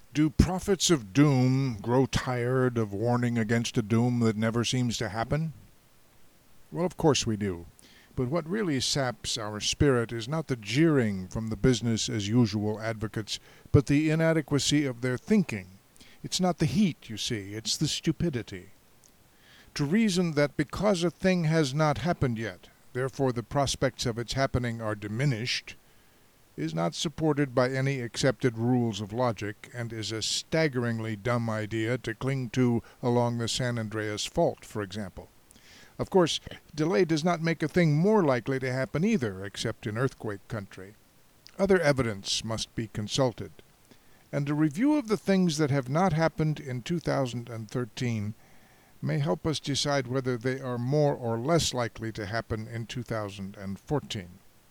Do prophets of doom grow tired of warning against a doom that never seems to happen? Well, of course we do. But what really saps our spirit is not the jeering from the business as usual advocates, but the inadequacy of their thinking. It's not the heat, you see, it's the stupidity. To reason that because a thing has not happened yet, therefore the prospects of its happening are diminished, is not supported by any accepted rules of logic, and is a staggeringly dumb idea to cling to along the San Andreas Fault, for example. Of course, delay does not make a thing more likely to happen either, except in earthquake country. Other evidence must be consulted, and a review of the things that have not happened in 2013 may help us decide whether they are more or less likely to happen in 2014.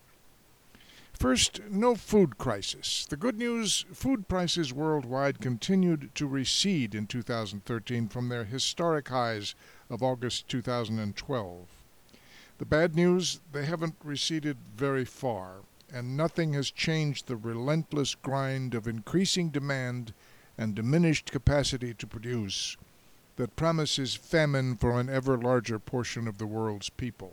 First, no food crisis. The good news, food prices worldwide continued to recede in 2013 from their historic highs of August 2012. The bad news, they haven't receded very far, and nothing has changed the relentless grind of increasing demand and diminished capacity to produce that promises famine for an ever larger portion of the world's people.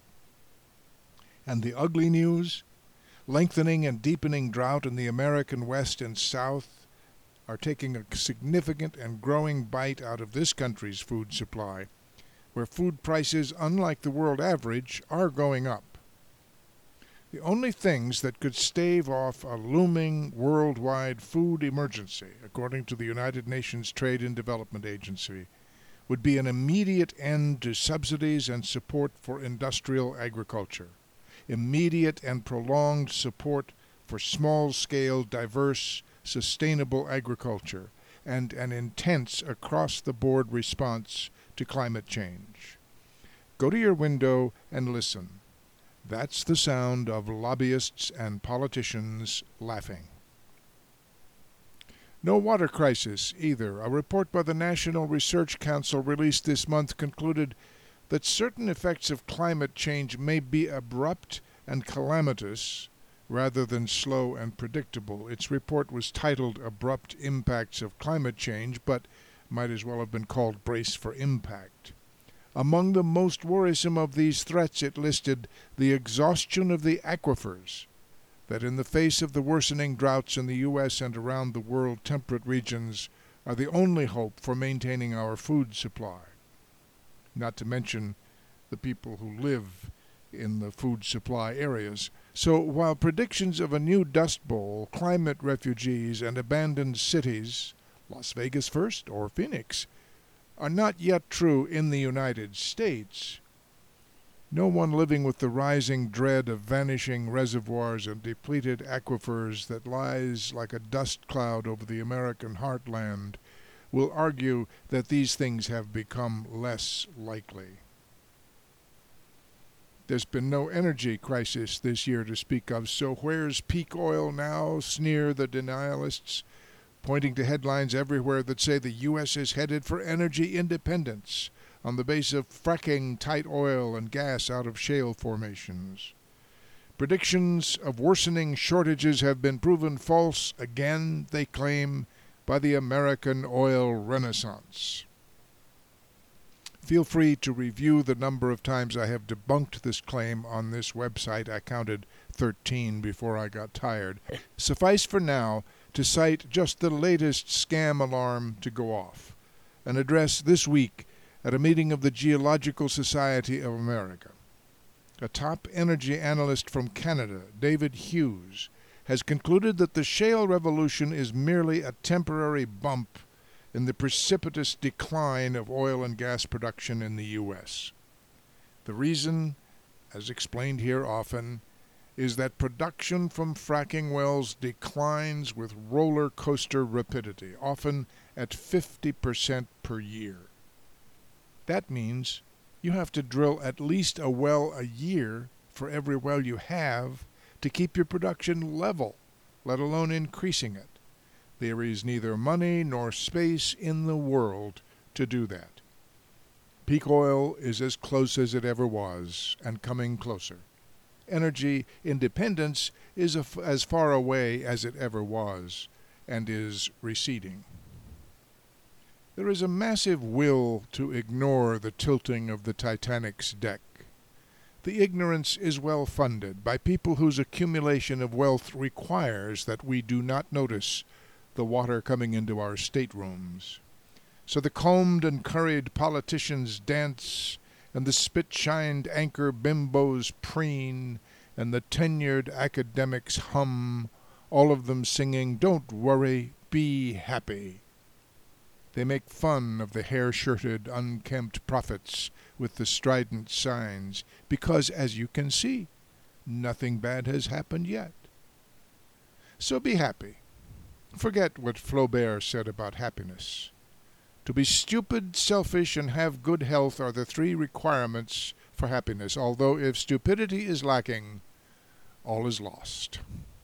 And the ugly news? Lengthening and deepening drought in the American West and South are taking a significant and growing bite out of this country's food supply, where food prices, unlike the world average, are going up. The only things that could stave off a looming worldwide food emergency, according to the United Nations Trade and Development Agency, would be an immediate end to subsidies and support for industrial agriculture, immediate and prolonged support for small-scale, diverse, sustainable agriculture, and an intense across-the-board response to climate change. Go to your window and listen. That's the sound of lobbyists and politicians laughing. No water crisis either. A report by the National Research Council released this month concluded that certain effects of climate change may be abrupt and calamitous rather than slow and predictable. Its report was titled Abrupt Impacts of Climate Change, but might as well have been called Brace for Impact. Among the most worrisome of these threats, it listed the exhaustion of the aquifers, that in the face of the worsening droughts in the U.S. and around the world, temperate regions are the only hope for maintaining our food supply. Not to mention the people who live in the food supply areas. So while predictions of a new Dust Bowl, climate refugees, and abandoned cities, Las Vegas first or Phoenix, are not yet true in the United States, no one living with the rising dread of vanishing reservoirs and depleted aquifers that lies like a dust cloud over the American heartland will argue that these things have become less likely. There's been no energy crisis this year to speak of, so where's peak oil now? Sneer the denialists, pointing to headlines everywhere that say the U.S. is headed for energy independence on the base of fracking tight oil and gas out of shale formations. Predictions of worsening shortages have been proven false again, they claim, by the American oil renaissance. Feel free to review the number of times I have debunked this claim on this website. I counted 13 before I got tired. Suffice for now to cite just the latest scam alarm to go off. An address this week at a meeting of the Geological Society of America. A top energy analyst from Canada, David Hughes, has concluded that the shale revolution is merely a temporary bump in the precipitous decline of oil and gas production in the U.S. The reason, as explained here often, is that production from fracking wells declines with roller coaster rapidity, often at 50% per year. That means you have to drill at least a well a year for every well you have to keep your production level, let alone increasing it. There is neither money nor space in the world to do that. Peak oil is as close as it ever was, and coming closer. Energy independence is as far away as it ever was, and is receding. There is a massive will to ignore the tilting of the Titanic's deck. The ignorance is well funded by people whose accumulation of wealth requires that we do not notice the water coming into our staterooms. So the combed and curried politicians dance, and the spit-shined anchor bimbos preen, and the tenured academics hum, all of them singing, "Don't worry, be happy." They make fun of the hair-shirted, unkempt prophets with the strident signs, because, as you can see, nothing bad has happened yet. So be happy. Forget what Flaubert said about happiness. To be stupid, selfish, and have good health are the three requirements for happiness, although if stupidity is lacking, all is lost.